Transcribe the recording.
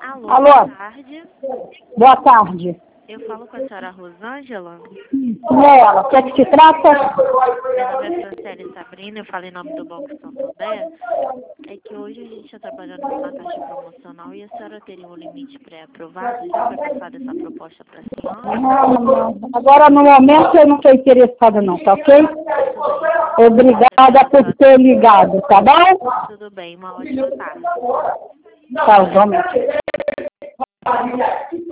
Alô, Alô? boa tarde. Boa tarde. Eu falo com a senhora Rosângela. Quem é ela? O que é que se trata? Meu nome é Franciele Sabrina, eu falo em nome do Banco Santander. É que hoje a gente está trabalhando com uma taxa promocional e a senhora teria um limite pré-aprovado. Já foi passada essa proposta para a senhora? Não. Agora, no momento, eu não estou interessada não, tá ok? Tudo bem. Obrigada por ter ligado, tá bom? Tudo bem, uma ótima tarde. Tá, vamos.